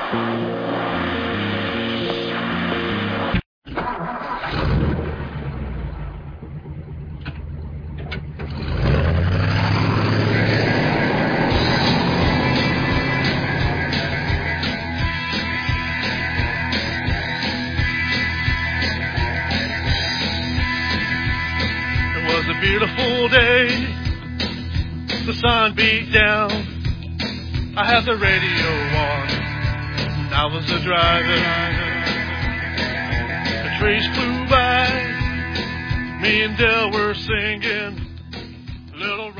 Beautiful day, the sun beat down, I had the radio on, and I was a driving, the trees flew by, me and Dell were singing, little